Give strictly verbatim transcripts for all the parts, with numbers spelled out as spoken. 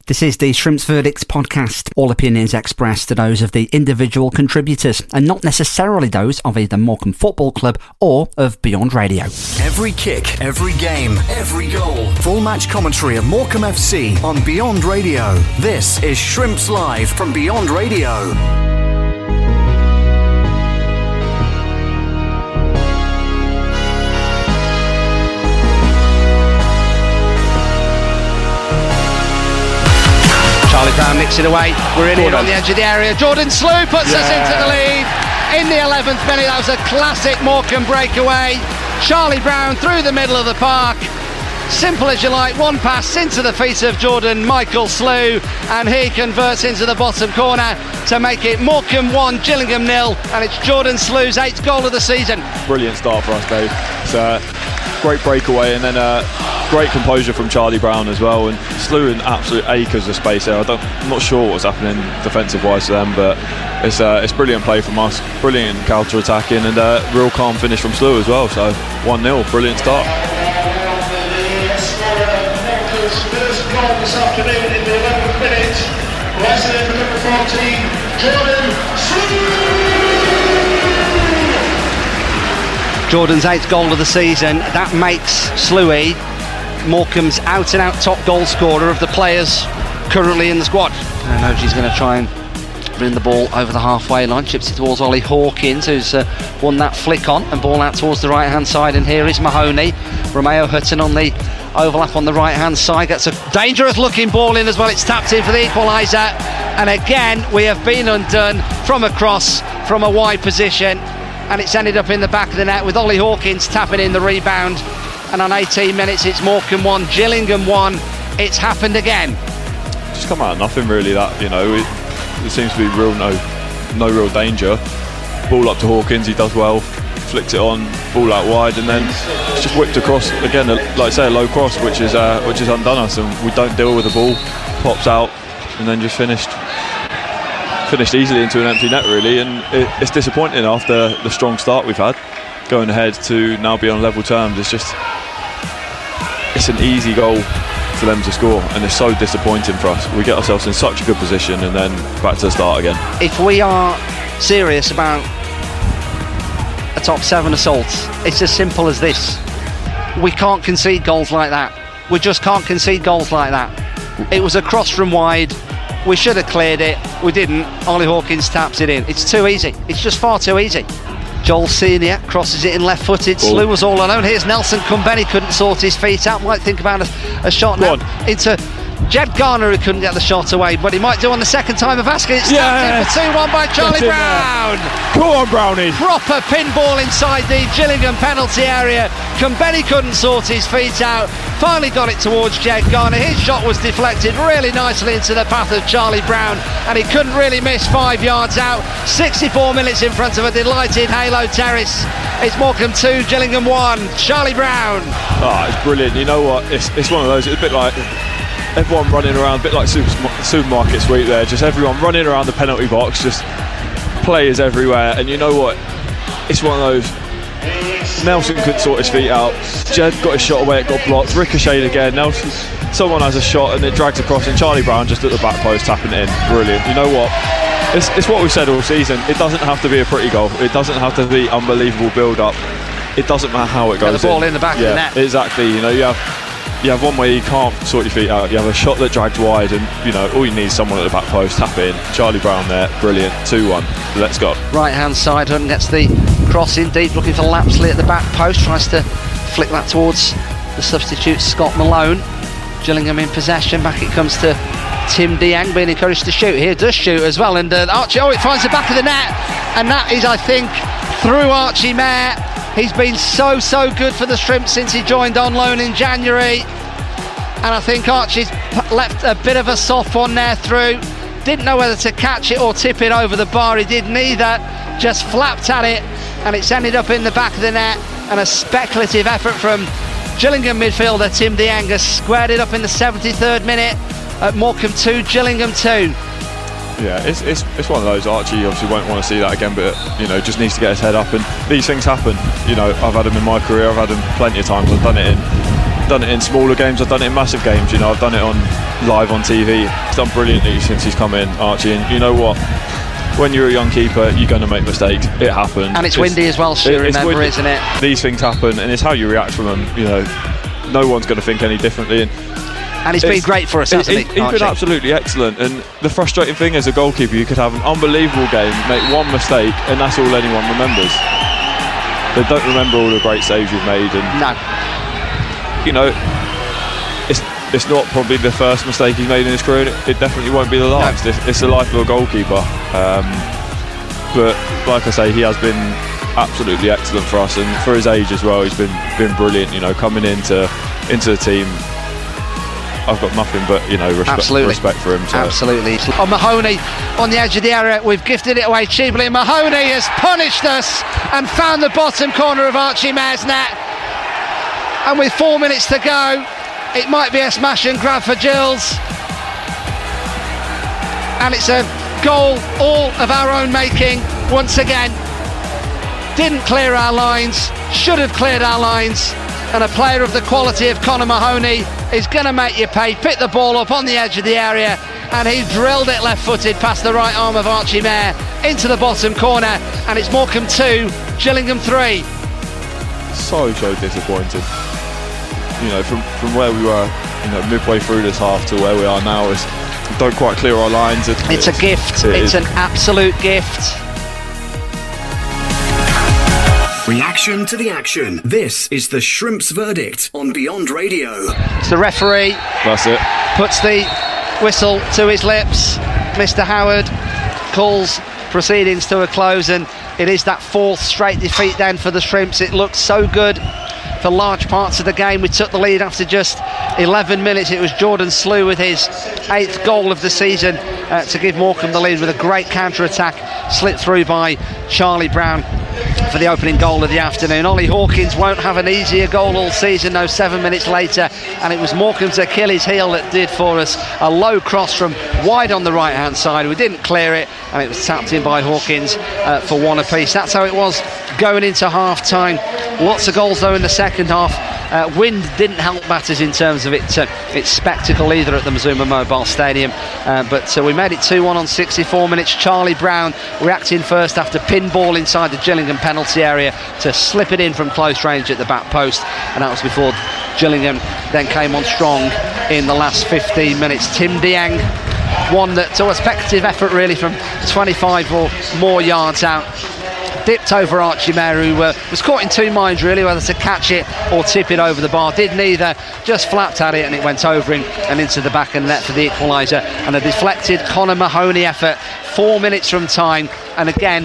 This is the Shrimps Verdicts podcast. All opinions expressed are those of the individual contributors and not necessarily those of either Morecambe Football Club or of Beyond Radio. Every kick, every game, every goal. Full match commentary of Morecambe F C on Beyond Radio. This is Shrimps Live from Beyond Radio. Charlie Brown nicks it away. We're in here on the edge of the area. Jordan Slew puts yeah. us into the lead in the eleventh minute. That was a classic Morecambe breakaway. Charlie Brown through the middle of the park. Simple as you like. One pass into the feet of Jordan Michael Slew, and he converts into the bottom corner to make it Morecambe one, Gillingham nil, and it's Jordan Slew's eighth goal of the season. Brilliant start for us, Dave. It's a great breakaway, and then a great composure from Charlie Brown as well, and Slew in absolute acres of space there. I don't, I'm not sure what was happening defensive-wise to them, but it's uh, it's brilliant play from us, brilliant counter-attacking, and a uh, real calm finish from Slew as well. So one nil, brilliant start. First goal this afternoon in the eleventh minute. Resident number fourteen, Jordan Slew. Jordan's eighth goal of the season. That makes Slewy Morecambe's out-and-out top goal scorer of the players currently in the squad. I know she's going to try and bring the ball over the halfway line, chips it towards Ollie Hawkins, who's uh, won that flick on, and ball out towards the right hand side, and here is Mahoney. Romeo Hutton on the overlap on the right hand side, gets a dangerous looking ball in as well. It's tapped in for the equaliser, and again we have been undone from a cross from a wide position, and it's ended up in the back of the net with Ollie Hawkins tapping in the rebound. And on eighteen minutes it's Morecambe one, Gillingham one. It's happened again. Just come out of nothing really, that, you know, it, there seems to be real no no real danger. Ball up to Hawkins, he does well, flicks it on, ball out wide, and then it's just whipped across again, like I say, a low cross, which is uh, which has undone us, and we don't deal with the ball, pops out, and then just finished finished easily into an empty net really, and it, it's disappointing after the strong start we've had. Going ahead to now be on level terms, it's just it's an easy goal for them to score, and it's so disappointing for us. We get ourselves in such a good position and then back to the start again. If we are serious about a top seven assault, it's as simple as this. We can't concede goals like that. We just can't concede goals like that. It was a cross from wide. We should have cleared it. We didn't. Ollie Hawkins taps it in. It's too easy. It's just far too easy. Joel Senior crosses it in left-footed. Ball. Slew was all alone. Here's Nelson Kumbeni, couldn't sort his feet out. Might think about a, a shot Go now on. into Jed Garner, who couldn't get the shot away, but he might do on the second time of asking. It's Yeah. tapped in for two one by Charlie Brown. Come on, Brownie. Proper pinball inside the Gillingham penalty area. Kumbeni couldn't sort his feet out. Finally got it towards Jed Garner. His shot was deflected really nicely into the path of Charlie Brown, and he couldn't really miss five yards out. sixty-four minutes in front of a delighted Halo Terrace. It's Morecambe two, Gillingham one. Charlie Brown. Oh, it's brilliant. You know what? It's it's one of those. It's a bit like everyone running around, a bit like super, supermarket sweep there. Just everyone running around the penalty box. Just players everywhere. And you know what? It's one of those. Nelson couldn't sort his feet out. Jed got his shot away, it got blocked. Ricocheted again. Nelson, someone has a shot and it drags across, and Charlie Brown just at the back post tapping it in. Brilliant. You know what? It's, it's what we've said all season. It doesn't have to be a pretty goal. It doesn't have to be unbelievable build-up. It doesn't matter how it goes. Get the ball in, in the back yeah, of the net. Exactly. You know, you have you have one where you can't sort your feet out. You have a shot that drags wide, and you know all you need is someone at the back post tap it in. Charlie Brown there, brilliant. two one. Let's go. Right hand side, Hunt gets the cross in deep, looking for Lapsley at the back post, tries to flick that towards the substitute Scott Malone. Gillingham in possession, back it comes to Tim Diang, being encouraged to shoot here, does shoot as well, and uh, Archie, oh, it finds the back of the net, and that is, I think, through Archie Mayer. He's been so so good for the Shrimps since he joined on loan in January, and I think Archie's left a bit of a soft one there through. Didn't know whether to catch it or tip it over the bar. He did neither, just flapped at it, and it's ended up in the back of the net. And a speculative effort from Gillingham midfielder Tim Diang has squared it up in the seventy-third minute at Morecambe two, Gillingham two. Yeah, it's, it's it's one of those. Archie obviously won't want to see that again, but you know, just needs to get his head up. And these things happen. You know, I've had them in my career. I've had them plenty of times. I've done it in I've done it in smaller games, I've done it in massive games, you know, I've done it on live on T V. He's done brilliantly since he's come in, Archie, and you know what? When you're a young keeper, you're going to make mistakes. It happens. And it's, it's windy as well, Stu, it, remember, windy, isn't it? These things happen, and it's how you react from them, you know. No one's going to think any differently. And, and he's been great for us, hasn't he? He's been absolutely excellent. And the frustrating thing as a goalkeeper, you could have an unbelievable game, make one mistake, and that's all anyone remembers. They don't remember all the great saves you've made. And no. You know, it's it's not probably the first mistake he's made in his career. It, it definitely won't be the last. No. It's, it's the life of a goalkeeper. Um, but like I say, he has been absolutely excellent for us, and for his age as well, he's been been brilliant. You know, coming into into the team, I've got nothing but you know respect, Absolutely. respect for him. So. Absolutely. On Mahoney on the edge of the area, we've gifted it away cheaply. Mahoney has punished us and found the bottom corner of Archie Mare's net. And with four minutes to go, it might be a smash and grab for Gills. And it's a goal all of our own making once again. Didn't clear our lines, should have cleared our lines, and a player of the quality of Conor Mahoney is going to make you pay. Pick the ball up on the edge of the area, and he drilled it left-footed past the right arm of Archie Mare into the bottom corner, and it's Morecambe two, Gillingham three. So, so disappointed. You know, from, from where we were, you know, midway through this half to where we are now, is we don't quite clear our lines. It, it's, it's a gift. It it's is. an absolute gift. Reaction to the action. This is the Shrimps verdict on Beyond Radio. It's the referee. That's it. Puts the whistle to his lips. Mister Howard calls proceedings to a close, and it is that fourth straight defeat then for the Shrimps. It looked so good for large parts of the game. We took the lead after just eleven minutes. It was Jordan Slew with his eighth goal of the season uh, to give Morecambe the lead with a great counter-attack slipped through by Charlie Brown for the opening goal of the afternoon. Ollie Hawkins won't have an easier goal all season, though, seven minutes later, and it was Morecambe's Achilles heel that did for us. A low cross from wide on the right hand side. We didn't clear it, and it was tapped in by Hawkins uh, for one apiece. That's how it was going into half time. Lots of goals though in the second half. Uh, wind didn't help matters in terms of it, uh, its spectacle either at the Mazuma Mobile Stadium, uh, but uh, we made it two one on sixty-four minutes. Charlie Brown reacting first after pinball inside the Gillingham penalty area to slip it in from close range at the back post, and that was before Gillingham then came on strong in the last fifteen minutes. Tim Dieng, one that was a speculative effort really from twenty-five or more yards out, dipped over Archie Mare, who uh, was caught in two minds really, whether to catch it or tip it over the bar. Did neither, just flapped at it, and it went over him and into the back of the net for the equaliser. And a deflected Conor Mahoney effort, four minutes from time. And again,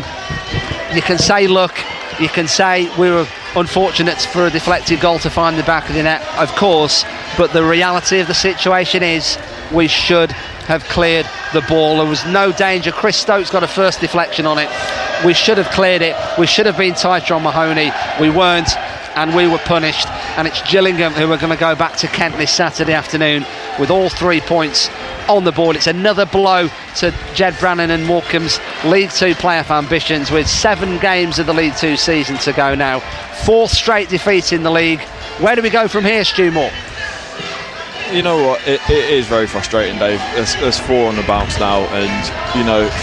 you can say look, you can say we were unfortunate for a deflected goal to find the back of the net, of course, but the reality of the situation is we should have cleared the ball. There was no danger. Chris Stokes got a first deflection on it. We should have cleared it. We should have been tighter on Mahoney. We weren't, and we were punished. And it's Gillingham who are going to go back to Kent this Saturday afternoon with all three points on the board. It's another blow to Jed Brannan and Morecambe's League Two playoff ambitions, with seven games of the League Two season to go now. Fourth straight defeat in the league. Where do we go from here, Stu Moore? You know what, it, it is very frustrating, Dave. There's, there's four on the bounce now, and you know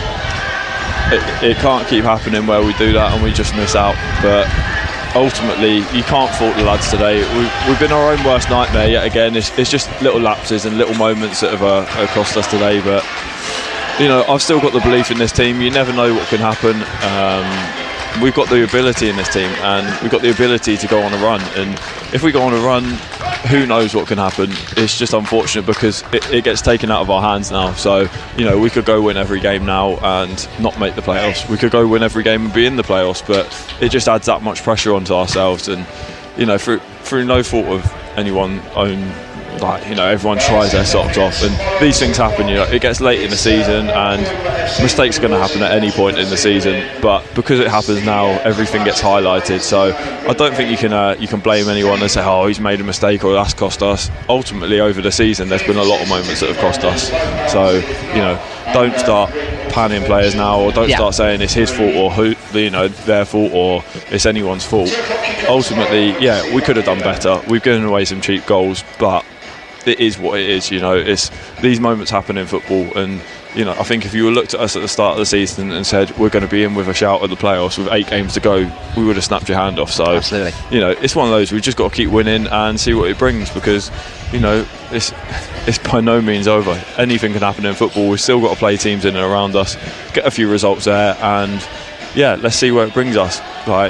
it, it can't keep happening where we do that and we just miss out. But ultimately, you can't fault the lads today. We've, we've been our own worst nightmare yet again. It's, it's just little lapses and little moments that have uh, cost us today. But you know, I've still got the belief in this team. You never know what can happen. Um, we've got the ability in this team, and we've got the ability to go on a run. And if we go on a run, who knows what can happen. It's just unfortunate because it, it gets taken out of our hands now. So, you know, we could go win every game now and not make the playoffs. We could go win every game and be in the playoffs, but it just adds that much pressure onto ourselves. And, you know, through, through no fault of anyone own like, you know, everyone tries their socks off, and these things happen. You know, it gets late in the season, and mistakes are going to happen at any point in the season. But because it happens now, everything gets highlighted. So I don't think you can uh, you can blame anyone and say, oh, he's made a mistake or that's cost us. Ultimately, over the season, there's been a lot of moments that have cost us. So, you know, don't start panning players now, or don't yeah. start saying it's his fault or who, you know, their fault or it's anyone's fault. Ultimately, yeah, we could have done better. We've given away some cheap goals, but it is what it is. You know, it's these moments happen in football, and you know, I think if you looked at us at the start of the season and said we're going to be in with a shout at the playoffs with eight games to go, we would have snapped your hand off. So, absolutely, you know, it's one of those, we've just got to keep winning and see what it brings, because, you know, it's it's by no means over. Anything can happen in football. We've still got to play teams in and around us, get a few results there, and yeah, let's see where it brings us. Like,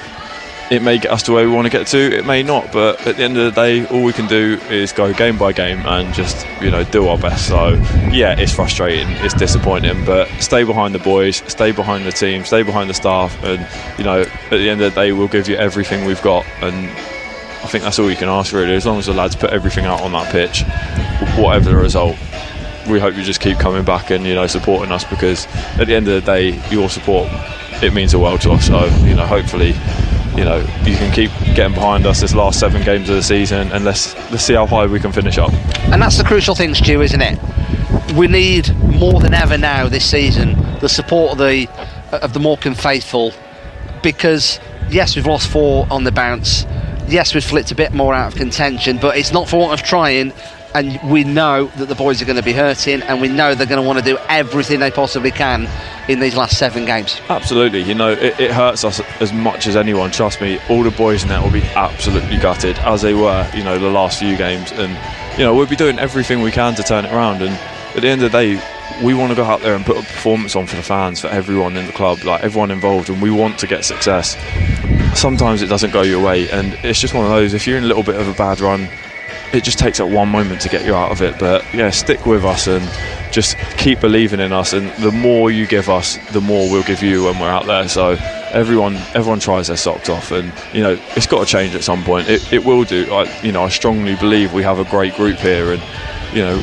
it may get us to where we want to get to, it may not, but at the end of the day, all we can do is go game by game and just, you know, do our best. So yeah, it's frustrating, it's disappointing, but stay behind the boys, stay behind the team, stay behind the staff, and, you know, at the end of the day, we'll give you everything we've got. And I think that's all you can ask, really, as long as the lads put everything out on that pitch, whatever the result. We hope you just keep coming back and, you know, supporting us, because at the end of the day, your support, it means the world to us. So, you know, hopefully, you know, you can keep getting behind us this last seven games of the season, and let's let's see how high we can finish up. And that's the crucial thing, Stu, isn't it? We need more than ever now this season the support of the of the Morecambe faithful, because yes, we've lost four on the bounce, yes, we've flipped a bit more out of contention, but it's not for want of trying. And we know that the boys are going to be hurting, and we know they're going to want to do everything they possibly can in these last seven games. Absolutely, you know, it, it hurts us as much as anyone, trust me. All the boys in there will be absolutely gutted, as they were, you know, the last few games, and, you know, we'll be doing everything we can to turn it around. And at the end of the day, we want to go out there and put a performance on for the fans, for everyone in the club, like everyone involved, and we want to get success. Sometimes it doesn't go your way, and it's just one of those, if you're in a little bit of a bad run, it just takes that one moment to get you out of it. But yeah, stick with us and just keep believing in us, and the more you give us, the more we'll give you when we're out there. So everyone everyone tries their socks off, and, you know, it's got to change at some point. It, it will do. I, you know, I strongly believe we have a great group here, and, you know,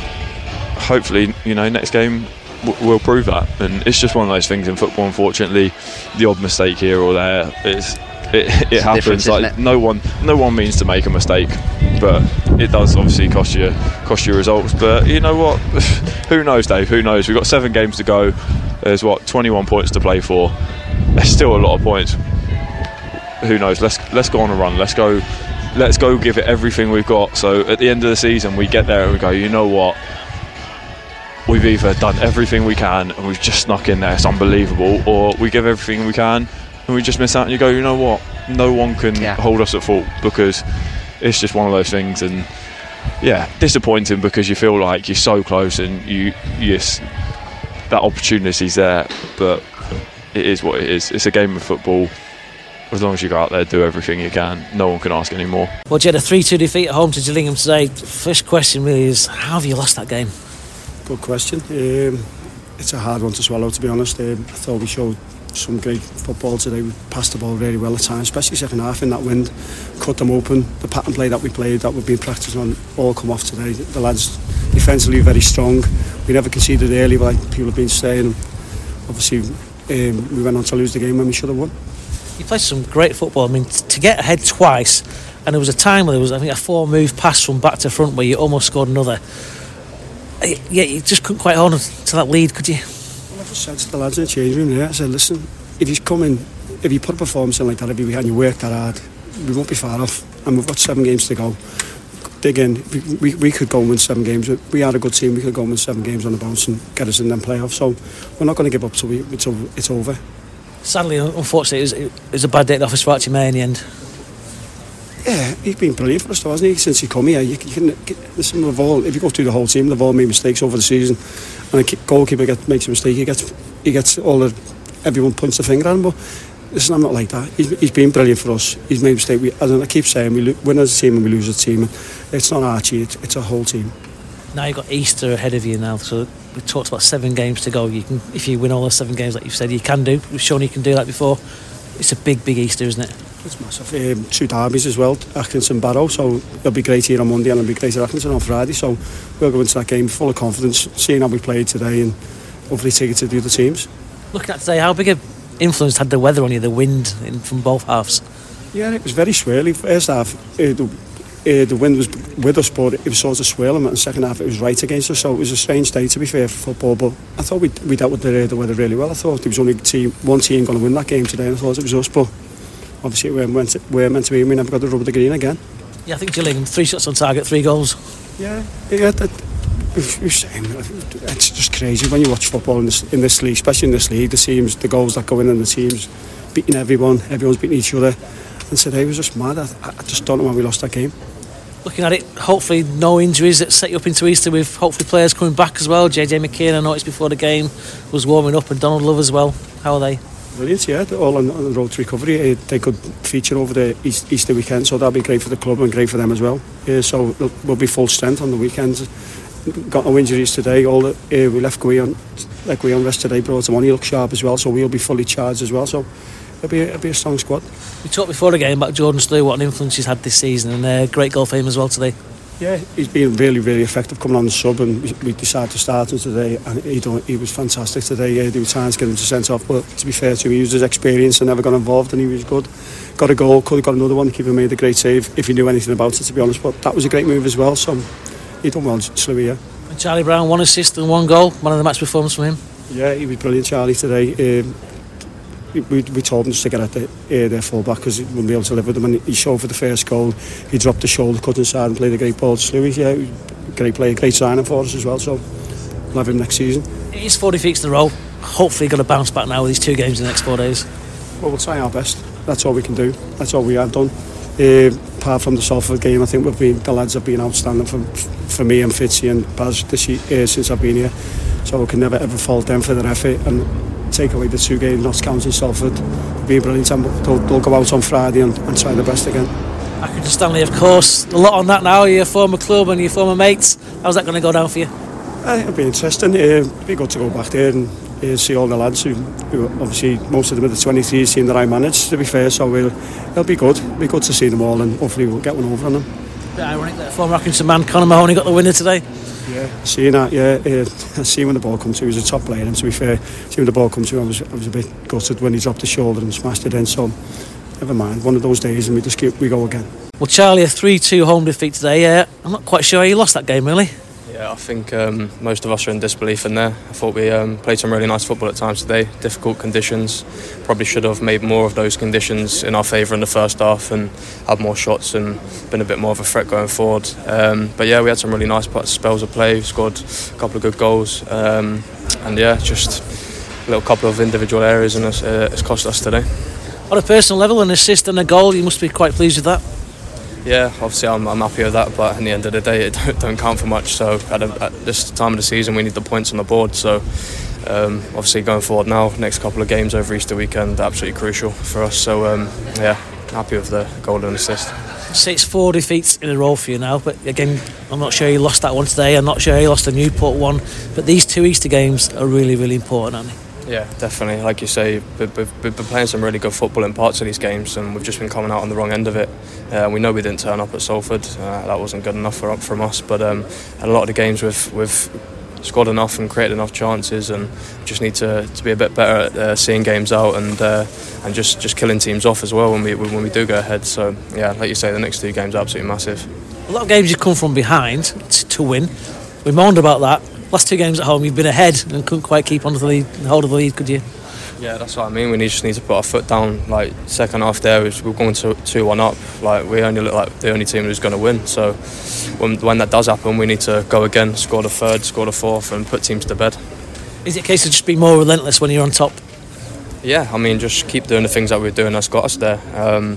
hopefully, you know, next game we'll prove that. And it's just one of those things in football, unfortunately. The odd mistake here or there, it's it, it happens. Like, it? no one no one means to make a mistake, but it does obviously cost you cost you results. But you know what, who knows, Dave, who knows? We've got seven games to go. There's what, twenty-one points to play for. There's still a lot of points. Who knows? Let's let's go on a run. Let's go let's go give it everything we've got, so at the end of the season we get there and we go, you know what, we've either done everything we can and we've just snuck in there, it's unbelievable, or we give everything we can and we just miss out, and you go, you know what, no one can yeah. hold us at fault, because it's just one of those things. And yeah, disappointing, because you feel like you're so close and you yes, that opportunity's there, but it is what it is. It's a game of football. As long as you go out there, do everything you can, no one can ask any more. Well, you had a three two defeat at home to Gillingham today. First question really is, how have you lost that game? Good question. Um, it's a hard one to swallow, to be honest. Um, I thought we showed some great football today. We passed the ball really well at times, especially second half in that wind. Cut them open. The pattern play that we played, that we've been practising on, all come off today. The lads defensively very strong. We never conceded early, like people have been saying. Obviously, um, we went on to lose the game when we should have won. You played some great football. I mean, t- to get ahead twice, and there was a time where there was, I think, a four-move pass from back to front where you almost scored another. Yeah, you just couldn't quite hold on to that lead, could you? Well, I just said to the lads in the change room there, I said, listen, if you come in, if you put a performance in like that every week and you work that hard, we won't be far off. And we've got seven games to go. Dig in. We, we, we could go and win seven games. We are a good team. We could go and win seven games on the bounce and get us in them playoffs. So we're not going to give up till we, till it's over. Sadly, unfortunately, it was, it was a bad day at the office for Archie May in the end. Yeah, he's been brilliant for us, though, hasn't he? Since he come here, you, you can listen. We've all, if you go through the whole team, they've all made mistakes over the season, and a goalkeeper get, makes a mistake, he gets, he gets all the, everyone points the finger at him. But listen, I'm not like that. He's, he's been brilliant for us. He's made a mistake. We, as I keep saying, we lo- win as a team and we lose as a team. It's not Archie; it's, it's a whole team. Now you've got Easter ahead of you now, so we talked about seven games to go. You can, if you win all those seven games, like you've said, you can do. We've shown you can do that before. It's a big, big Easter, isn't it? It's massive. Um, two derbies as well, Atkinson Barrow, so it'll be great here on Monday and it'll be great at Atkinson on Friday, so we'll go into that game full of confidence, seeing how we played today and hopefully take it to the other teams. Looking at today, how big an influence had the weather on you, the wind in, from both halves? Yeah, it was very swirly. First half, uh, the, uh, the wind was with us, but it was sort of swirling, and the second half it was right against us, so it was a strange day to be fair for football, but I thought we, we dealt with the, the weather really well. I thought there was only team, one team going to win that game today, and I thought it was us, but obviously we're meant to, we're meant to be, we never got the rub of the green again. Yeah, I think Gillingham, three shots on target, three goals. Yeah, yeah, that, it's just crazy when you watch football in this, in this league, especially in this league, the teams, the goals that go in and the teams beating everyone, everyone's beating each other, and today was just mad. I, I just don't know why we lost that game. Looking at it, hopefully no injuries that set you up into Easter, with hopefully players coming back as well. J J McKeon, I noticed before the game, was warming up, and Donald Love as well. How are they? Brilliant, yeah, they're all on, on the road to recovery. Uh, they could feature over the East, Easter weekend, so that'll be great for the club and great for them as well. Uh, so we'll be full strength on the weekends. Got no injuries today. All the, uh, we left Gui on, like Gui on rest today, brought him on. He looked sharp as well, so we'll be fully charged as well. So it'll be, it'll be a strong squad. We talked before the game about Jordan Slew, what an influence he's had this season, and a uh, great goal for him as well today. Yeah, he's been really, really effective coming on the sub, and we decided to start him today, and he, don't, he was fantastic today. Yeah, there were times getting him to sent off, but to be fair to him, he used his experience and never got involved, and he was good. Got a goal, could have got another one. The keeper made a great save if he knew anything about it, to be honest. But that was a great move as well. So he done well, Slewy, yeah. And Charlie Brown, one assist and one goal. Man of the match performance from him. Yeah, he was brilliant, Charlie, today. Um, We, we told him just to get at the, uh, their full back because he wouldn't be able to live with them, and he showed for the first goal. He dropped the shoulder, cut inside and played a great ball to Slewy. Yeah, great play, great signing for us as well, so we'll have him next season. He's four defeats in a row. Hopefully going to bounce back now with these two games in the next four days. Well, we'll try our best. That's all we can do. That's all we have done. Uh, apart from the Salford game, I think we've been, the lads have been outstanding for, for me and Fitzy and Baz this, uh, since I've been here, so we can never ever fault them for their effort, and take away the two games, Notts County and Salford. It'll be brilliant, and they'll, they'll go out on Friday and, and try their best again. Accrington Stanley, of course, a lot on that now, your former club and your former mates. How's that going to go down for you? Uh, it'll be interesting. Uh, it'll be good to go back there and uh, see all the lads who, who obviously most of them are the twenty-threes team that I managed, to be fair, so we'll, it'll be good. It'll be good to see them all, and hopefully we'll get one over on them. A bit ironic that former Accrington man Conor Mahoney got the winner today. Yeah, seeing that, yeah, uh, seeing when the ball comes to, he was a top player, and to be fair, seeing when the ball comes to, I was, I was a bit gutted when he dropped the shoulder and smashed it in, so never mind, one of those days, and we just keep, we go again. Well, Charlie, a three two home defeat today. Uh, I'm not quite sure how you lost that game, really. Yeah, I think um, most of us are in disbelief in there. I thought we um, played some really nice football at times today. Difficult conditions. Probably should have made more of those conditions in our favour in the first half and had more shots and been a bit more of a threat going forward. Um, but yeah, we had some really nice spells of play. Scored a couple of good goals. Um, and yeah, just a little couple of individual areas, and it's, uh, it's cost us today. On a personal level, an assist and a goal, you must be quite pleased with that. Yeah, obviously I'm, I'm happy with that, but in the end of the day it don't, don't count for much, so at, a, at this time of the season we need the points on the board, so um, obviously going forward now, next couple of games over Easter weekend, absolutely crucial for us, so um, yeah, happy with the goal and assist. Say it's four defeats in a row for you now, but again, I'm not sure you lost that one today, I'm not sure you lost the Newport one, but these two Easter games are really, really important, aren't they? Yeah, definitely. Like you say, we've, we've been playing some really good football in parts of these games, and we've just been coming out on the wrong end of it. Uh, we know we didn't turn up at Salford. Uh, that wasn't good enough for, from us. But um, in a lot of the games, we've, we've scored enough and created enough chances, and just need to, to be a bit better at uh, seeing games out and uh, and just, just killing teams off as well when we when we do go ahead. So yeah, like you say, the next two games are absolutely massive. A lot of games you've come from behind to, to win. We moaned about that. Last two games at home, you've been ahead and couldn't quite keep on to the lead, hold of the lead, could you? Yeah, that's what I mean. We need, just need to put our foot down. Like second half there, we're going to two one up. Like we only look like the only team who's going to win. So when when that does happen, we need to go again, score the third, score the fourth, and put teams to bed. Is it a case of just being more relentless when you're on top? Yeah, I mean, just keep doing the things that we're doing that's got us there. Um,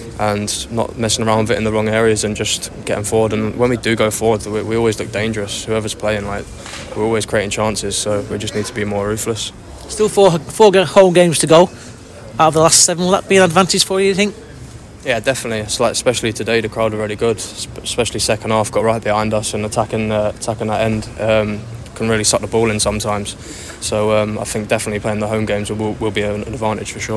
and not messing around with it in the wrong areas and just getting forward. And when we do go forward, we, we always look dangerous. Whoever's playing, like, we're always creating chances, so we just need to be more ruthless. Still four four home games to go out of the last seven. Will that be an advantage for you, you think? Yeah, definitely. It's like, especially today, the crowd are really good, especially second half, got right behind us and attacking uh, attacking that end. Um, can really suck the ball in sometimes. So um, I think definitely playing the home games will, will be an advantage for sure.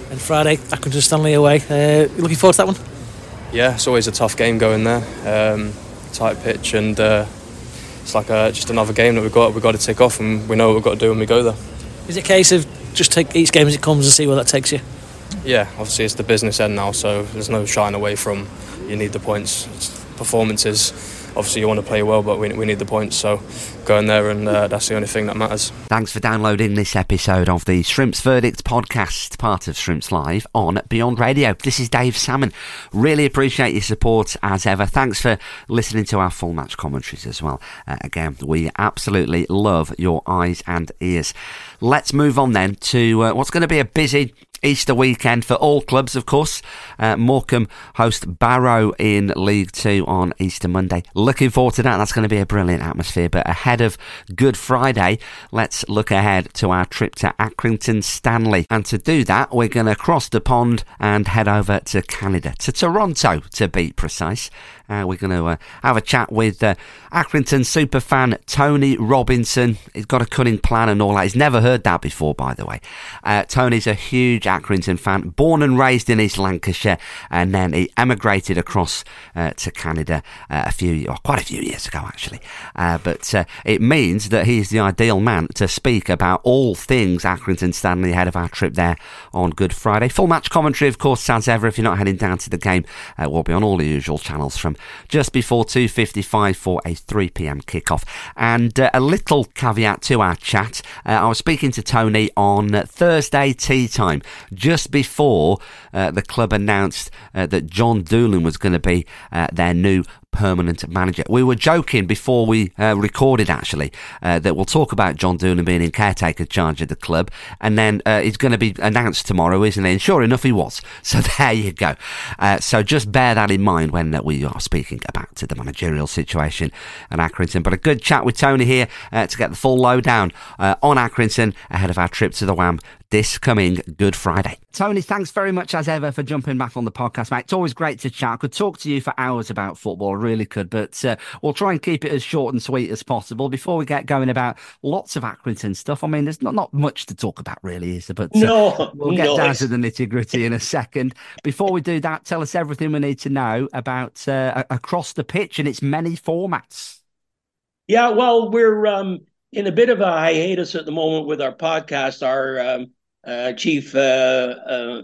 And Friday, Accrington Stanley away. Uh, you looking forward to that one? Yeah, it's always a tough game going there. Um, tight pitch, and uh, it's like a, just another game that we've got we've got to tick off, and we know what we've got to do when we go there. Is it a case of just take each game as it comes and see where that takes you? Yeah, obviously it's the business end now, so there's no shying away from you need the points. It's performances, obviously you want to play well, but we, we need the points, so go in there, and uh, that's the only thing that matters. Thanks for downloading this episode of the Shrimps Verdict podcast, part of Shrimps Live on Beyond Radio. This is Dave Salmon. Really appreciate your support as ever. Thanks for listening to our full match commentaries as well. Uh, again, we absolutely love your eyes and ears. Let's move on then to uh, what's going to be a busy Easter weekend for all clubs, of course. Uh, Morecambe host Barrow in League Two on Easter Monday. Looking forward to that. That's going to be a brilliant atmosphere. But ahead of Good Friday, let's look ahead to our trip to Accrington Stanley. And to do that, we're going to cross the pond and head over to Canada, to Toronto to be precise. Uh, we're going to uh, have a chat with uh, Accrington superfan Tony Robinson. He's got a cunning plan and all that. He's never heard that before, by the way. Uh, Tony's a huge Accrington fan, born and raised in East Lancashire, and then he emigrated across uh, to Canada uh, a few, or quite a few years ago, actually. Uh, but uh, it means that he's the ideal man to speak about all things Accrington Stanley ahead of our trip there on Good Friday. Full match commentary, of course, as ever. If you're not heading down to the game, uh, we'll be on all the usual channels from just before two fifty-five for a three p.m. kickoff. And uh, a little caveat to our chat. Uh, I was speaking to Tony on uh, Thursday tea time, just before uh, the club announced uh, that John Doolan was going to be uh, their new permanent manager. We were joking before we uh, recorded, actually, uh, that we'll talk about John Doolan being in caretaker charge of the club, and then uh, he's going to be announced tomorrow, isn't he? And sure enough, he was. So there you go. Uh, so just bear that in mind when uh, we are speaking about the managerial situation at Accrington. But a good chat with Tony here uh, to get the full lowdown uh, on Accrington ahead of our trip to the W A M this coming Good Friday. Tony, thanks very much as ever for jumping back on the podcast, mate. It's always great to chat. I could talk to you for hours about football, I really could, but uh, we'll try and keep it as short and sweet as possible before we get going about lots of Accrington stuff. I mean, there's not, not much to talk about really, is there? But uh, no, we'll get no, down it's... to the nitty-gritty in a second. Before we do that, tell us everything we need to know about uh, across the pitch and its many formats. Yeah, well, we're um, in a bit of a hiatus at the moment with our podcast. Our um, uh, chief uh, uh,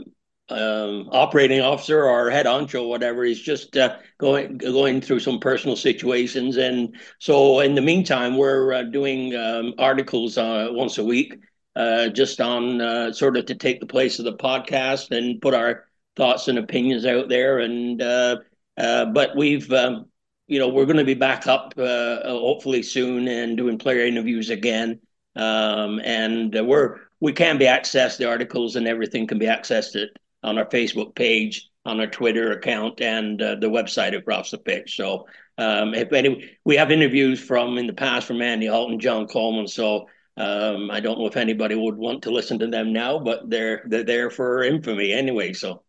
um, operating officer or head honcho, whatever, is just uh, going going through some personal situations. And so in the meantime, we're uh, doing um, articles uh, once a week, uh, just on uh, sort of to take the place of the podcast and put our thoughts and opinions out there. And uh, uh, but we've... Um, You know, we're going to be back up uh, hopefully soon and doing player interviews again. Um, and we're we can be accessed. The articles and everything can be accessed at, on our Facebook page, on our Twitter account, and uh, the website Across the Pitch. So um, if any, we have interviews from in the past from Andy Holt and John Coleman. So um, I don't know if anybody would want to listen to them now, but they're they're there for infamy anyway. So.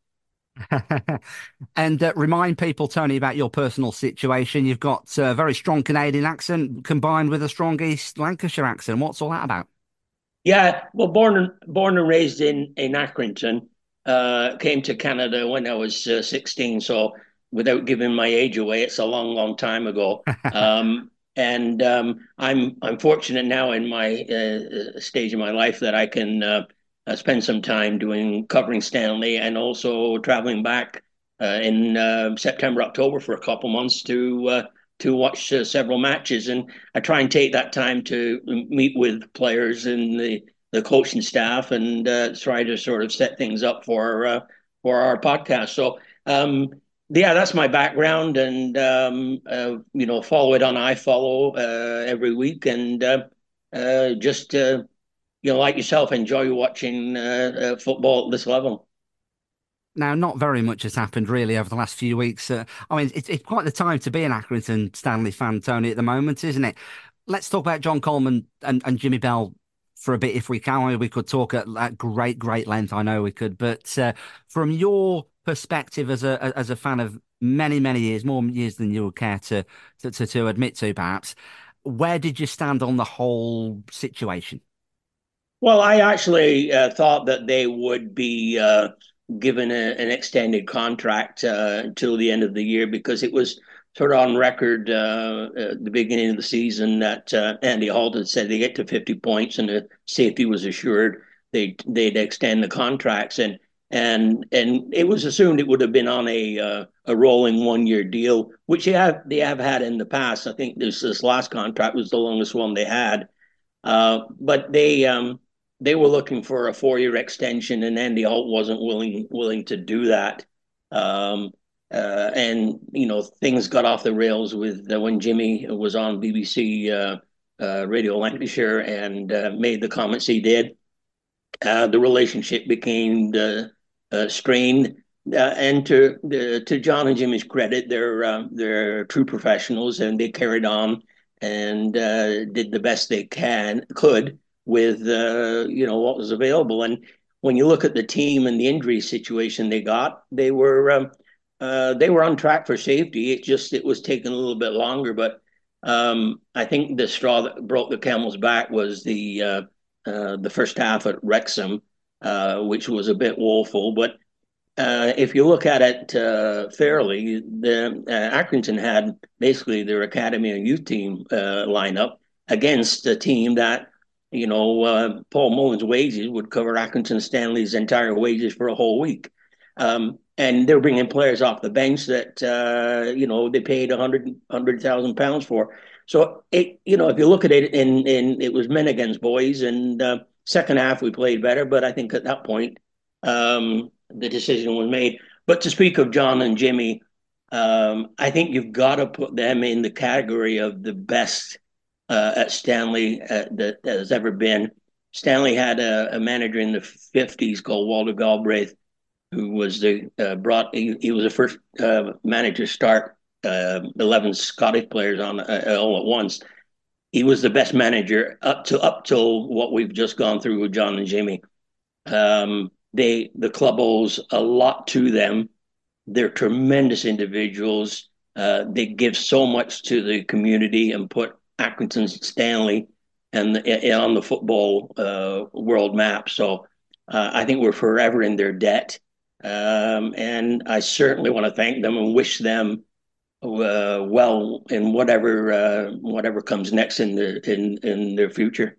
And uh, remind people, Tony, about your personal situation. You've got a very strong Canadian accent combined with a strong East Lancashire accent. What's all that about? Yeah, well, born and born and raised in in Accrington, uh, came to Canada when I was uh, sixteen. So, without giving my age away, it's a long, long time ago. um, and um, I'm I'm fortunate now in my uh, stage of my life that I can. Uh, Uh, spend some time doing covering Stanley and also traveling back uh, in uh, September, October for a couple months to uh, to watch uh, several matches. And I try and take that time to meet with players and the, the coaching staff and uh, try to sort of set things up for uh, for our podcast. So um, yeah, that's my background, and um, uh, you know, follow it on iFollow uh, every week, and uh, uh, just. Uh, You know, like yourself, enjoy watching uh, uh, football at this level. Now, not very much has happened really over the last few weeks. Uh, I mean, it's, it's quite the time to be an Accrington Stanley fan, Tony, at the moment, isn't it? Let's talk about John Coleman and, and Jimmy Bell for a bit if we can. I mean, we could talk at, at great, great length. I know we could. But uh, from your perspective as a as a fan of many, many years, more years than you would care to to, to, to admit to, perhaps, where did you stand on the whole situation? Well, I actually uh, thought that they would be uh, given a, an extended contract uh, until the end of the year, because it was sort of on record uh, at the beginning of the season that uh, Andy Holt had said they get to fifty points and the safety was assured, they'd, they'd extend the contracts. And and and it was assumed it would have been on a uh, a rolling one year deal, which they have they have had in the past. I think this this last contract was the longest one they had, uh, but they. Um, they were looking for a four-year extension, and Andy Holt wasn't willing willing to do that. Um, uh, and you know, things got off the rails with uh, when Jimmy was on B B C uh, uh, Radio Lancashire and uh, made the comments he did. Uh, the relationship became uh, uh, strained. Uh, and to uh, to John and Jimmy's credit, they're uh, they're true professionals, and they carried on and uh, did the best they can could with uh, you know what was available. And when you look at the team and the injury situation they got, they were um, uh, they were on track for safety. It just it was taking a little bit longer. But um, I think the straw that broke the camel's back was the uh, uh, the first half at Wrexham, uh, which was a bit woeful. But uh, if you look at it uh, fairly, the uh, Accrington had basically their academy and youth team uh, lineup against a team that, you know, uh, Paul Mullen's wages would cover Accrington Stanley's entire wages for a whole week. Um, and they're bringing players off the bench that, uh, you know, they paid one hundred thousand one hundred thousand pounds for. So, it, you know, if you look at it, in, in it was men against boys. And uh, second half, we played better. But I think at that point, um, the decision was made. But to speak of John and Jimmy, um, I think you've got to put them in the category of the best Uh, at Stanley uh, that, that has ever been. Stanley had a, a manager in the fifties called Walter Galbraith, who was the uh, brought. He, he was the first uh, manager to start uh, eleven Scottish players on uh, all at once. He was the best manager up to up till what we've just gone through with John and Jimmy. Um, they the club owes a lot to them. They're tremendous individuals. Uh, they give so much to the community and put Accrington Stanley and the, on the football uh, world map. So uh, I think we're forever in their debt. Um, and I certainly want to thank them and wish them uh, well in whatever uh, whatever comes next in their in, in their future.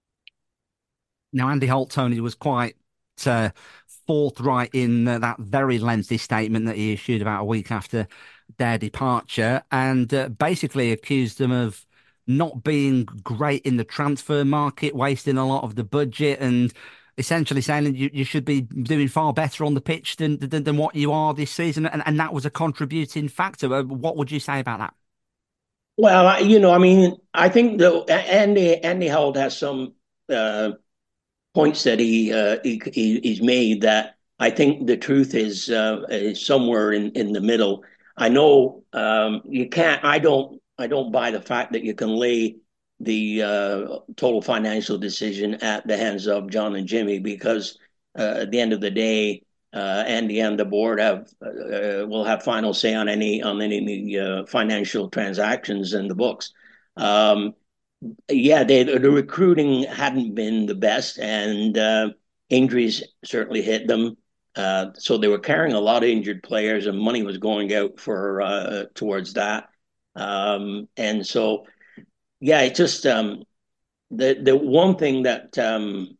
Now, Andy Holt, Tony, was quite uh, forthright in uh, that very lengthy statement that he issued about a week after their departure, and uh, basically accused them of not being great in the transfer market, wasting a lot of the budget, and essentially saying that you, you should be doing far better on the pitch than than, than what you are this season. And, and that was a contributing factor. What would you say about that? Well, you know, I mean, I think that Andy Andy Holt has some uh, points that he, uh, he, he he's made that I think the truth is, uh, is somewhere in, in the middle. I know um, you can't, I don't, I don't buy the fact that you can lay the uh, total financial decision at the hands of John and Jimmy, because uh, at the end of the day, uh, Andy and the board have uh, will have final say on any on any uh, financial transactions in the books. Um, yeah, they, the recruiting hadn't been the best, and uh, injuries certainly hit them. Uh, so they were carrying a lot of injured players, and money was going out for uh, towards that. Um, and so, yeah, it just um, the the one thing that um,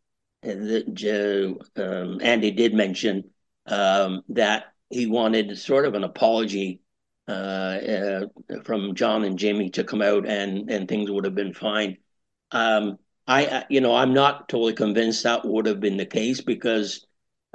that um, Andy did mention, um, that he wanted sort of an apology uh, uh, from John and Jimmy to come out, and and things would have been fine. Um, I you know I'm not totally convinced that would have been the case, because,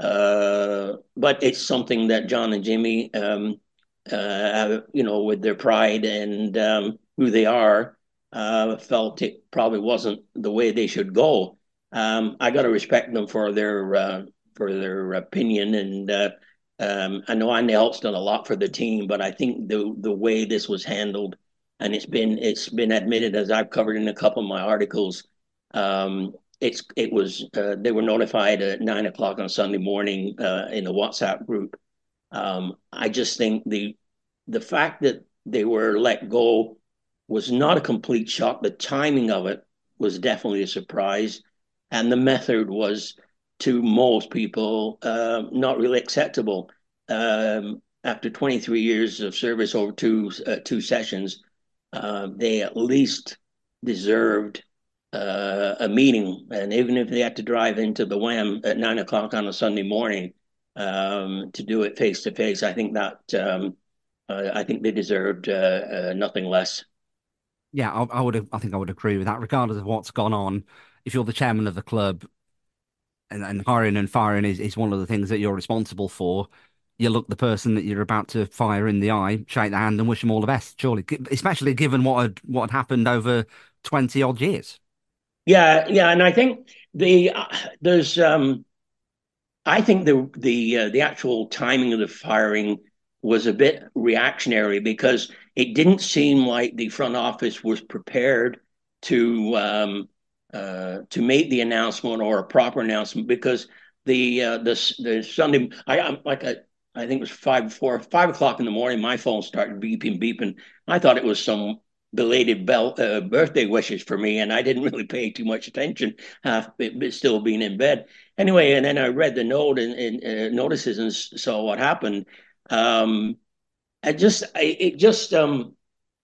uh, but it's something that John and Jimmy. Um, Uh, you know, with their pride and um, who they are, uh, felt it probably wasn't the way they should go. Um, I got to respect them for their uh, for their opinion, and uh, um, I know Andy Holt's done a lot for the team, but I think the the way this was handled, and it's been it's been admitted, as I've covered in a couple of my articles, um, it's it was uh, they were notified at nine o'clock on Sunday morning uh, in the WhatsApp group. Um, I just think the the fact that they were let go was not a complete shock. The timing of it was definitely a surprise. and the method was, to most people, uh, not really acceptable. Um, after twenty-three years of service over two uh, two sessions, uh, they at least deserved uh, a meeting. And even if they had to drive into the Wham at nine o'clock on a Sunday morning um, to do it face to face, I think that um, uh, I think they deserved uh, uh, nothing less. Yeah, I, I would. I think I would agree with that. Regardless of what's gone on, if you're the chairman of the club, and, and hiring and firing is, is one of the things that you're responsible for, you look the person that you're about to fire in the eye, shake the hand, and wish them all the best. Surely, especially given what had what had happened over twenty odd years. Yeah, yeah, and I think the uh, there's um, I think the the uh, the actual timing of the firing was a bit reactionary, because it didn't seem like the front office was prepared to um, uh, to make the announcement, or a proper announcement, because the uh, the the Sunday I I'm like a, I think it was five four five o'clock in the morning, my phone started beeping beeping. I thought it was some belated bell, uh, birthday wishes for me, and I didn't really pay too much attention, half uh, still being in bed. Anyway, and then I read the note and, and uh, notices and saw what happened. Um, I just, I, it just, um,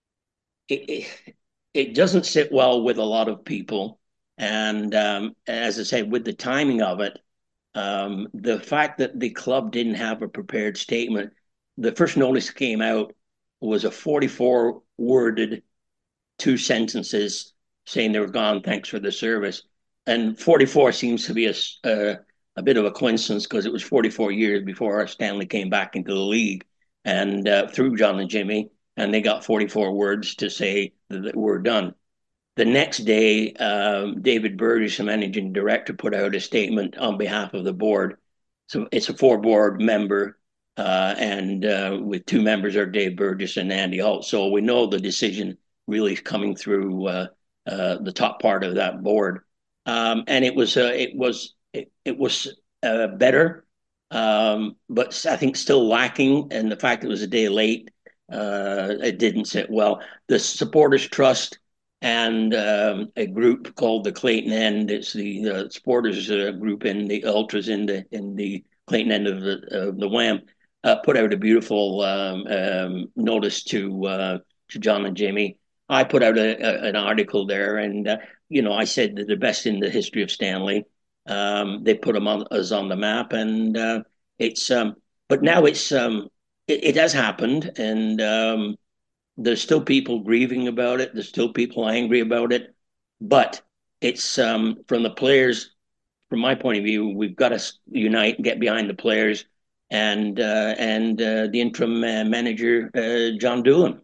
it, it, it doesn't sit well with a lot of people. And um, as I said, with the timing of it, um, the fact that the club didn't have a prepared statement, the first notice came out was a forty-four worded two sentences saying they were gone, thanks for the service. And forty-four seems to be a, a, a bit of a coincidence, because it was forty-four years before Stanley came back into the league, and uh, through John and Jimmy, and they got forty-four words to say that we're done. The next day, um, David Burgess, the managing director, put out a statement on behalf of the board. So it's a four-board member, uh, and uh, with two members are Dave Burgess and Andy Holt. So we know the decision really coming through uh, uh, the top part of that board. Um, and it was uh, it was it, it was uh, better, um, but I think still lacking. And the fact it was a day late, uh, it didn't sit well. The Supporters Trust and um, a group called the Clayton End, it's the uh, supporters uh, group in the ultras in the in the Clayton End of the of the Wham, uh, put out a beautiful um, um, notice to uh, to John and Jimmy. I put out a, a, an article there, and uh, you know, I said that the best in the history of Stanley. Um, they put them on us on the map, and uh, it's. Um, but now it's. Um, it, it has happened, and um, there's still people grieving about it. There's still people angry about it, but it's um, from the players. From my point of view, we've got to unite and get behind the players, and uh, and uh, the interim uh, manager uh, John Doolan.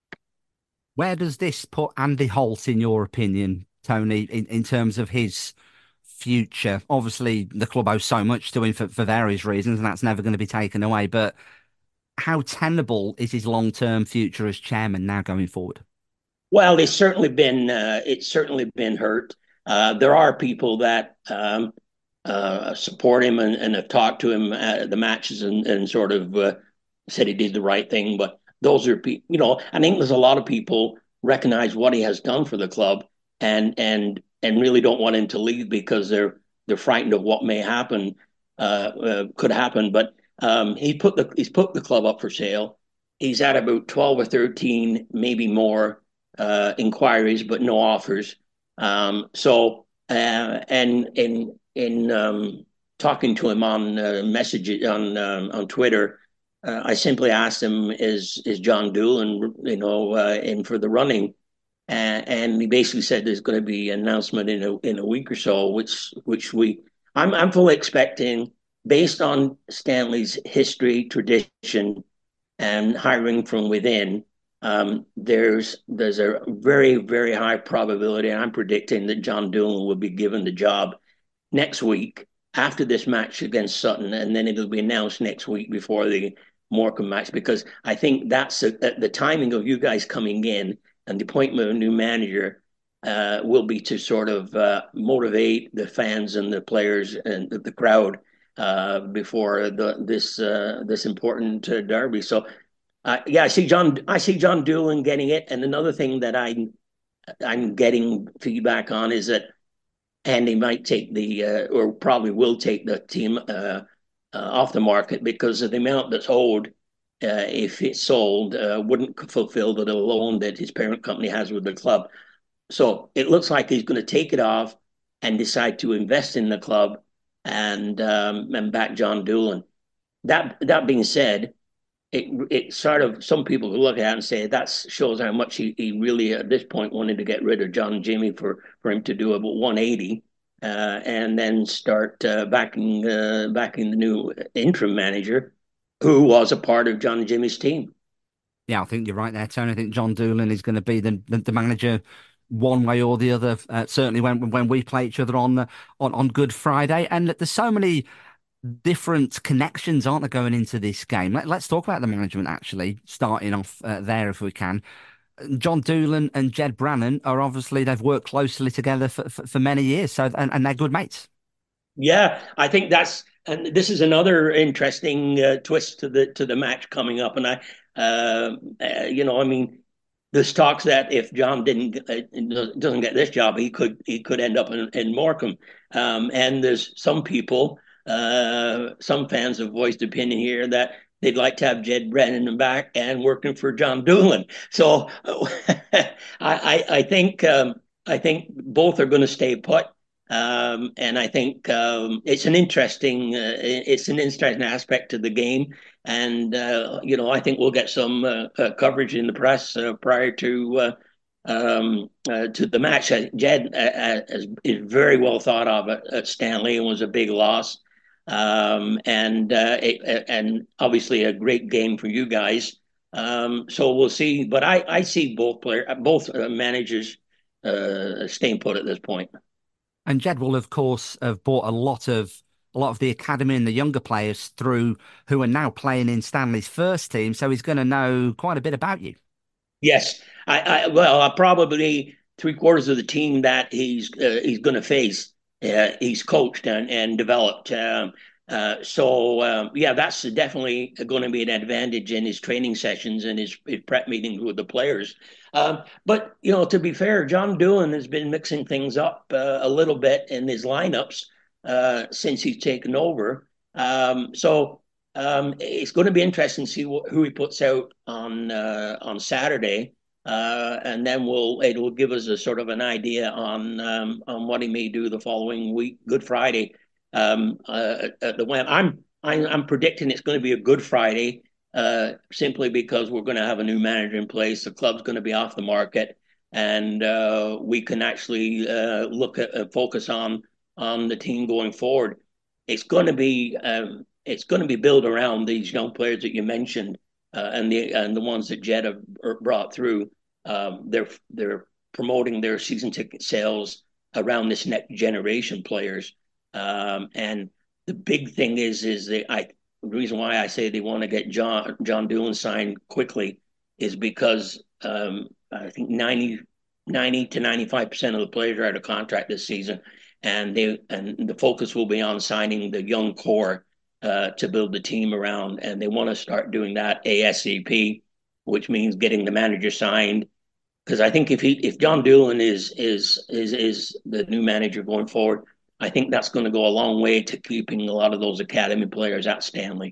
Where does this put Andy Holt, in your opinion, Tony, in, in terms of his future? Obviously, the club owes so much to him for, for various reasons, and that's never going to be taken away. But how tenable is his long-term future as chairman now going forward? Well, it's certainly been uh, it's certainly been hurt. Uh, there are people that um, uh, support him and, and have talked to him at the matches and, and sort of uh, said he did the right thing, but those are people, you know, I think there's a lot of people recognize what he has done for the club, and and and really don't want him to leave, because they're they're frightened of what may happen, uh, uh, could happen. But um, he put the he's put the club up for sale. He's at about twelve or thirteen, maybe more, uh, inquiries, but no offers. Um, so uh, and in in um, talking to him on uh, messages on um, on Twitter. Uh, I simply asked him, "Is is John Doolan, you know, uh, in for the running?" And, and he basically said there's going to be an announcement in a in a week or so, which which we I'm I'm fully expecting, based on Stanley's history, tradition, and hiring from within. Um, there's there's a very very high probability, and I'm predicting that John Doolan will be given the job next week after this match against Sutton, and then it'll be announced next week before the Morecambe match, because I think that's a, the timing of you guys coming in and the appointment of a new manager uh, will be to sort of uh, motivate the fans and the players and the crowd uh, before the, this uh, this important uh, derby. So, uh, yeah, I see John. I see John Doolan getting it. And another thing that I I'm getting feedback on is that and he might take the, uh, or probably will take the team uh, uh, off the market because of the amount that's owed. Uh, if it's sold, uh, wouldn't fulfill the loan that his parent company has with the club. So it looks like he's going to take it off and decide to invest in the club and um, and back John Doolan. That that being said, it it sort of, some people look at it and say that shows how much he, he really at this point wanted to get rid of John Jimmy for, for him to do about one eighty uh, and then start uh, backing uh, backing the new interim manager, who was a part of John Jimmy's team. Yeah, I think you're right there, Tony. I think John Doolan is going to be the, the, the manager one way or the other. Uh, certainly when when we play each other on, on on Good Friday, and there's so many different connections, aren't there, going into this game? Let, let's talk about the management, actually, starting off uh, there if we can. John Doolan and Jed Brannan are obviously, they've worked closely together for, for, for many years, so and, and they're good mates. Yeah, I think that's, and this is another interesting uh, twist to the to the match coming up. And I, uh, uh, you know, I mean, there's talks that if John didn't uh, doesn't get this job, he could he could end up in, in Morecambe. Um, and there's some people, uh, some fans have voiced opinion here that they'd like to have Jed Brannan back and working for John Doolan. So I, I I think um, I think both are going to stay put. Um, and I think um, it's an interesting uh, it's an interesting aspect to the game, and uh, you know, I think we'll get some uh, uh, coverage in the press uh, prior to uh, um, uh, to the match. Jed uh, is, is very well thought of at, at Stanley and was a big loss, um, and uh, it, and obviously a great game for you guys. Um, so we'll see, but I, I see both player both uh, managers uh, staying put at this point. And Jed will, of course, have brought a lot of a lot of the academy and the younger players through who are now playing in Stanley's first team. So he's going to know quite a bit about you. Yes, I, I well, uh, probably three quarters of the team that he's uh, he's going to face, uh, he's coached and and developed. Um, uh, so um, yeah, that's definitely going to be an advantage in his training sessions and his, his prep meetings with the players. Um, but you know, to be fair, John Doolan has been mixing things up uh, a little bit in his lineups uh, since he's taken over. Um, so um, it's going to be interesting to see wh- who he puts out on uh, on Saturday, uh, and then we'll it will give us a sort of an idea on um, on what he may do the following week, Good Friday. Um, uh, at the Wham. I'm, I'm I'm predicting it's going to be a Good Friday, uh, simply because we're going to have a new manager in place. The club's going to be off the market, and uh, we can actually uh, look at uh, focus on on the team going forward. It's going to be um, it's going to be built around these young players that you mentioned, uh, and the and the ones that Jed have brought through. Um, they're they're promoting their season ticket sales around this next generation players. Um, and the big thing is, is they, I, the reason why I say they want to get John, John Doolan signed quickly is because, um, I think ninety, ninety to ninety-five percent of the players are out of contract this season. And they, and the focus will be on signing the young core, uh, to build the team around. And they want to start doing that ASAP, which means getting the manager signed. Because I think if he, if John Doolan is, is, is, is the new manager going forward, I think that's going to go a long way to keeping a lot of those academy players at Stanley.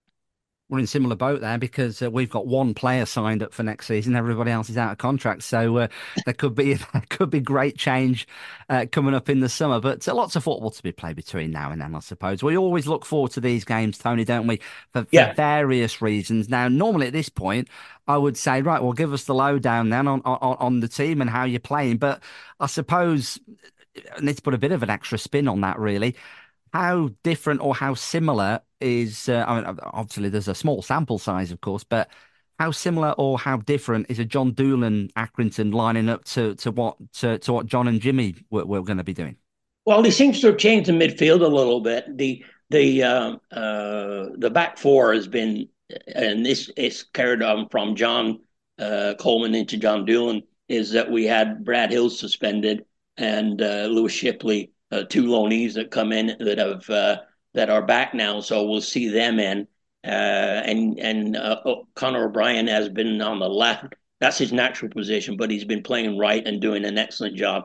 We're in a similar boat there because uh, we've got one player signed up for next season. Everybody else is out of contract. So uh, there could be there could be great change uh, coming up in the summer. But uh, lots of football to be played between now and then, I suppose. We always look forward to these games, Tony, don't we? For, for yeah. various reasons. Now, normally at this point, I would say, right, well, give us the lowdown then on, on, on the team and how you're playing. But I suppose, and let's put a bit of an extra spin on that, really. How different or how similar is, uh, I mean, obviously there's a small sample size, of course, but how similar or how different is a John Doolan Accrington lining up to to what to, to what John and Jimmy were, were going to be doing? Well, he seems to have changed the midfield a little bit. The the uh, uh, the back four has been, and this is carried on from John uh, Coleman into John Doolan, is that we had Brad Hill suspended and uh, Lewis Shipley. Uh, two loanees that come in that have uh, that are back now, so we'll see them in. Uh, and and uh, Conor O'Brien has been on the left. That's his natural position, but he's been playing right and doing an excellent job.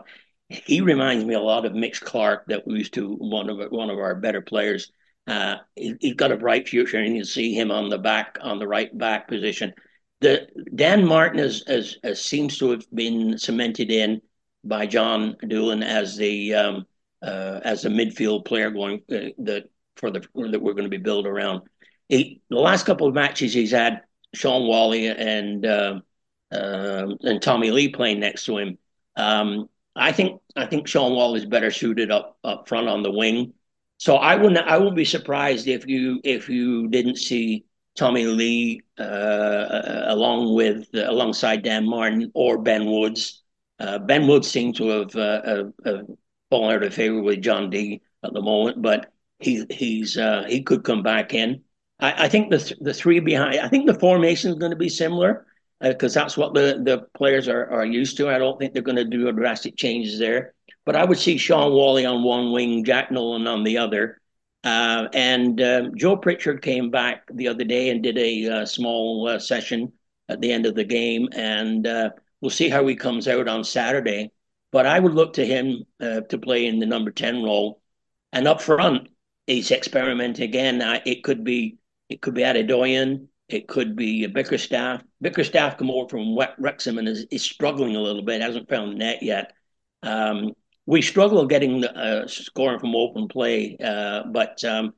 he reminds me a lot of Mitch Clark, that we used to one of one of our better players. Uh, he, he's got a bright future, and you see him on the back on the right back position. The Dan Martin is, as, as seems to have been cemented in by John Doolan as the um, uh, as a midfield player going uh, that for the that we're going to be built around. He, the last couple of matches he's had Sean Whalley and uh, uh, and Tommy Lee playing next to him. Um, I think I think Sean Whalley is better suited up up front on the wing. So I wouldn't I wouldn't be surprised if you if you didn't see Tommy Lee uh, along with uh, alongside Dan Martin or Ben Woods. Uh, Ben Woods seems to have uh, uh, fallen out of favor with John D at the moment, but he he's uh, he could come back in. I, I think the th- the three behind. I think the formation is going to be similar because uh, that's what the, the players are, are used to. I don't think they're going to do drastic changes there. But I would see Sean Whalley on one wing, Jack Nolan on the other. Uh, and um, Joe Pritchard came back the other day and did a uh, small uh, session at the end of the game. And uh, we'll see how he comes out on Saturday. But I would look to him uh, to play in the number ten role. And up front, he's experimenting again. Uh, it could be it could be Adedoyan. It could be Bickerstaff. Bickerstaff come over from Wrexham and is, is struggling a little bit, hasn't found the net yet. Um, we struggle getting uh, scoring from open play, uh, but um,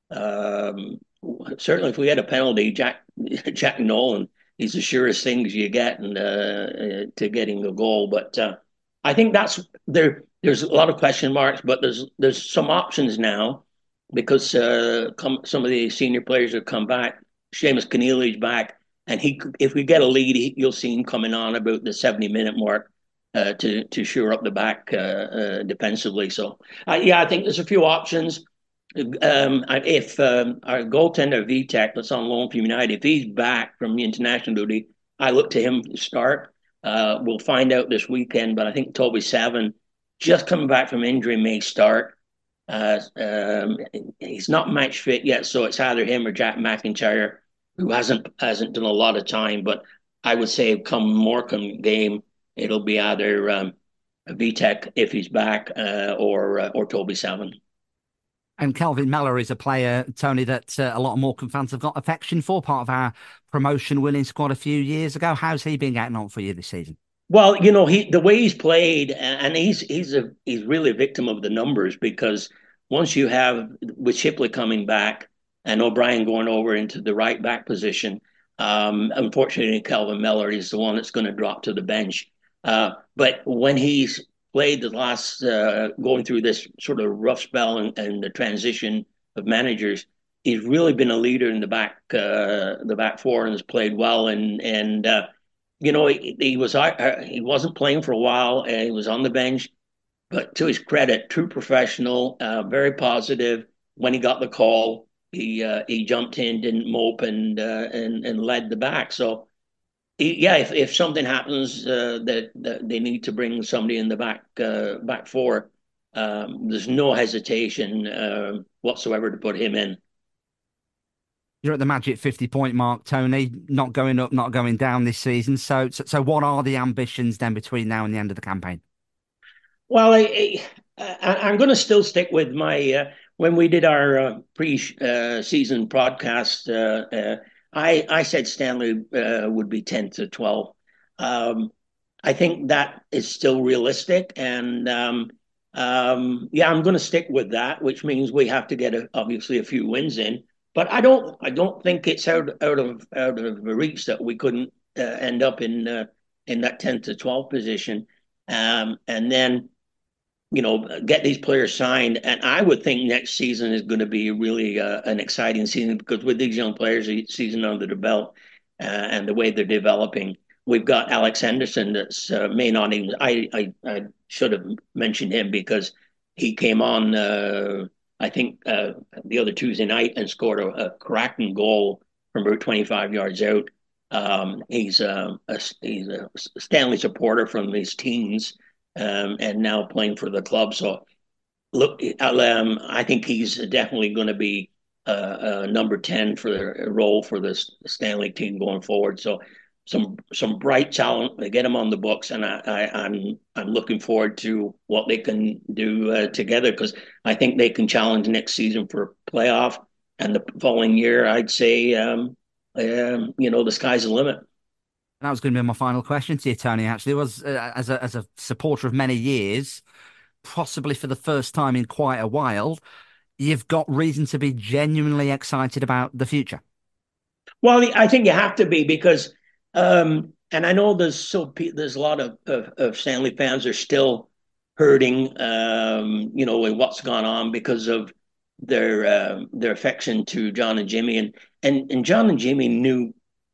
um, certainly if we had a penalty, Jack Jack Nolan, he's the surest things you get and, uh, to getting a goal. But uh, I think that's there. There's a lot of question marks, but there's there's some options now because uh, come, some of the senior players have come back. Seamus Keneally's back, and he if we get a lead, he, you'll see him coming on about the seventy minute mark uh, to to shore up the back uh, uh, defensively. So uh, yeah, I think there's a few options. Um, if um, our goaltender Vitek, that's on loan from United, if he's back from the international duty, I look to him to start. Uh, we'll find out this weekend, but I think Toby Savin, just coming back from injury, may start. Uh, um, he's not match fit yet, so it's either him or Jack McIntyre, who hasn't hasn't done a lot of time. But I would say come Morecambe game, it'll be either um, Vitek if he's back uh, or uh, or Toby Savin. And Kelvin Mellor is a player, Tony, that uh, a lot of Morecambe fans have got affection for, part of our promotion winning squad a few years ago. How's he been getting on for you this season? Well, you know, he the way he's played, and he's he's a he's really a victim of the numbers, because once you have with Shipley coming back and O'Brien going over into the right back position, um, unfortunately, Kelvin Mellor is the one that's going to drop to the bench. Uh, but when he's played the last uh, going through this sort of rough spell and, and the transition of managers, he's really been a leader in the back uh, the back four and has played well and and. Uh, You know, he, he was he wasn't playing for a while, and he was on the bench. But to his credit, true professional, uh, very positive. When he got the call, he uh, he jumped in, didn't mope, and uh, and and led the back. So, he, yeah, if, if something happens uh, that, that they need to bring somebody in the back uh, back four, um, there's no hesitation uh, whatsoever to put him in. You're at the magic fifty point mark, Tony, not going up, not going down this season. So, so, so what are the ambitions then between now and the end of the campaign? Well, I, I, I'm going to still stick with my, uh, when we did our uh, pre-season uh, podcast, uh, uh, I, I said Stanley uh, would be ten to twelve. Um, I think that is still realistic. And um, um, yeah, I'm going to stick with that, which means we have to get a, obviously a few wins in. But I don't. I don't think it's out out of out of reach that we couldn't uh, end up in uh, in that ten to twelve position, um, and then, you know, get these players signed. And I would think next season is going to be really uh, an exciting season, because with these young players, a season under the belt, uh, and the way they're developing, we've got Alex Henderson. That's uh, may not even. I, I I should have mentioned him because he came on. Uh, I think uh, the other Tuesday night and scored a, a cracking goal from about twenty-five yards out. Um, he's, uh, a, he's a Stanley supporter from his teens um, and now playing for the club. So, look, um, I think he's definitely going to be uh, uh, number ten for the role for the Stanley team going forward. So, some some bright talent. They get them on the books, and I, I, I'm I'm looking forward to what they can do uh, together, because I think they can challenge next season for a playoff, and the following year, I'd say, um, um, you know, the sky's the limit. That was going to be my final question to you, Tony. Actually, it was uh, as a as a supporter of many years, possibly for the first time in quite a while, you've got reason to be genuinely excited about the future. Well, I think you have to be, because, um, and I know there's so there's a lot of, of, of Stanley fans are still hurting, um, you know, with what's gone on because of their uh, their affection to John and Jimmy, and and and John and Jimmy knew.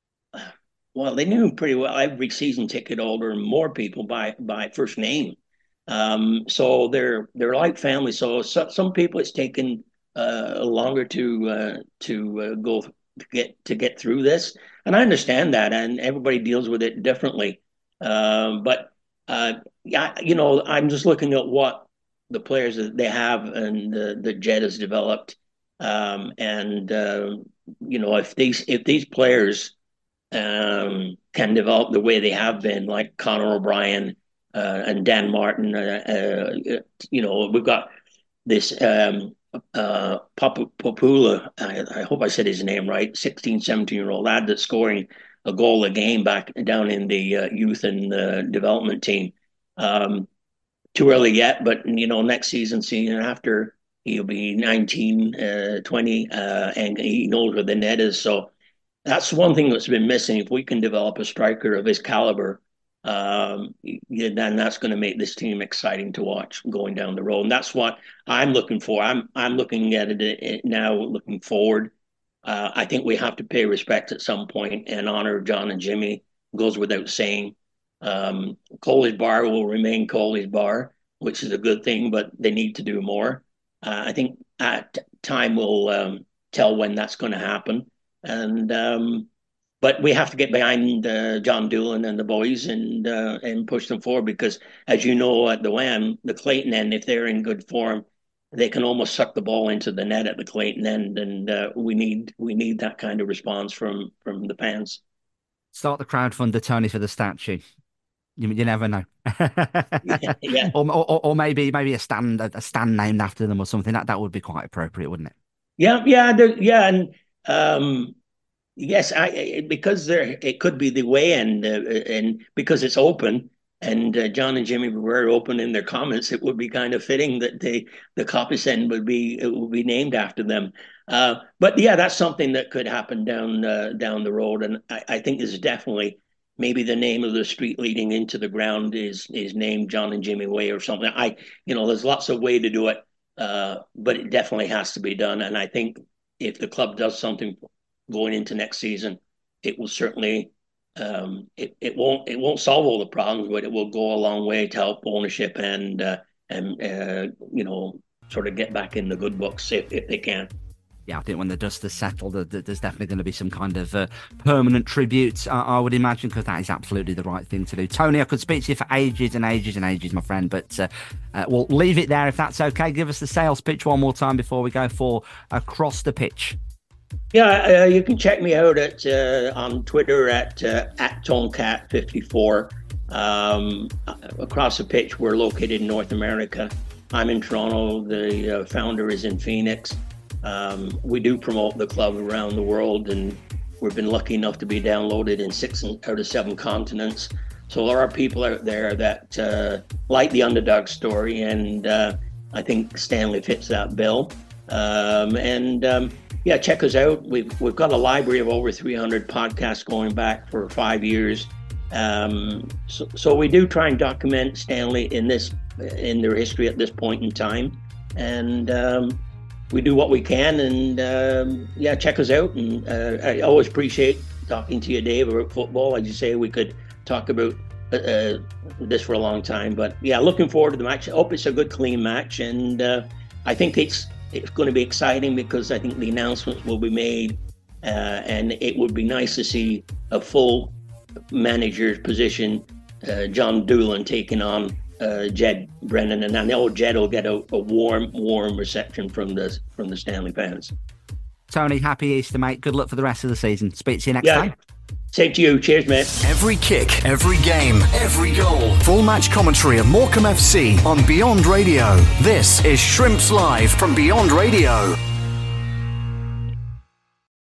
Well, they knew him pretty well. Every season ticket holder and more people by by first name. Um, so they're they're like family. So, so some people it's taken uh, longer to uh, to uh, go to get to get through this, and I understand that. And everybody deals with it differently. Um, but uh, yeah, you know, I'm just looking at what the players that they have and uh, the Jed has developed, um, and uh, you know, if these if these players Um, can develop the way they have been, like Connor O'Brien uh, and Dan Martin. Uh, uh, you know, we've got this um, uh, Popula, I, I hope I said his name right, sixteen, seventeen-year-old lad that's scoring a goal a game back down in the uh, youth and uh, development team. Um, too early yet, but, you know, next season, season after, he'll be nineteen, uh, twenty, uh, and he knows where the net is. So, that's one thing that's been missing. If we can develop a striker of his caliber, um, then that's going to make this team exciting to watch going down the road. And that's what I'm looking for. I'm I'm looking at it now, looking forward. Uh, I think we have to pay respect at some point and honor John and Jimmy. Goes without saying. Um, Coley's Bar will remain Coley's Bar, which is a good thing, but they need to do more. Uh, I think at time will um, tell when that's going to happen. And um, but we have to get behind uh, John Doolan and the boys and uh, and push them forward, because, as you know, at the W A M, the Clayton end, if they're in good form, they can almost suck the ball into the net at the Clayton end, and uh, we need we need that kind of response from from the fans. Start the crowdfunder, Tony, for the statue. You, you never know. yeah, yeah. Or, or or maybe maybe a stand a stand named after them or something. That that would be quite appropriate, wouldn't it? Yeah, yeah, yeah, and. Um, yes, I because there it could be the way, and uh, and because it's open, and uh, John and Jimmy were very open in their comments, it would be kind of fitting that they the Coppice end would be it would be named after them. Uh, but yeah, that's something that could happen down uh, down the road, and I, I think this is definitely maybe the name of the street leading into the ground is is named John and Jimmy Way or something. I you know there's lots of way to do it, uh, but it definitely has to be done, and I think. If the club does something going into next season, it will certainly um, it it won't it won't solve all the problems, but it will go a long way to help ownership and uh, and uh, you know sort of get back in the good books if, if they can. Yeah, I think when the dust has settled, there's definitely going to be some kind of uh, permanent tribute, I, I would imagine, because that is absolutely the right thing to do. Tony, I could speak to you for ages and ages and ages, my friend, but uh, uh, we'll leave it there if that's okay. Give us the sales pitch one more time before we go for Across the Pitch. Yeah, uh, you can check me out at uh, on Twitter at uh, at Tomcat fifty-four. Um, across the Pitch, we're located in North America. I'm in Toronto. The uh, founder is in Phoenix. Um, we do promote the club around the world, and we've been lucky enough to be downloaded in six out of seven continents. So there are people out there that uh, like the underdog story, and uh, I think Stanley fits that bill. Um, and um, yeah, check us out. We've we've got a library of over three hundred podcasts going back for five years. Um, so, so we do try and document Stanley in this in their history at this point in time, and. Um, We do what we can, and um, yeah, check us out. And uh, I always appreciate talking to you, Dave, about football. As you say, we could talk about uh, this for a long time. But yeah, looking forward to the match. I hope it's a good, clean match, and uh, I think it's it's going to be exciting because I think the announcements will be made, uh, and it would be nice to see a full manager's position, uh, John Doolan taking on. Uh, Jed Brennan, and I know Jed will get a, a warm, warm reception from the from the Stanley fans. Tony, happy Easter, mate. Good luck for the rest of the season. Speak to you next yeah. time. Same to you. Cheers, mate. Every kick, every game, every goal. Full match commentary of Morecambe F C on Beyond Radio. This is Shrimps Live from Beyond Radio.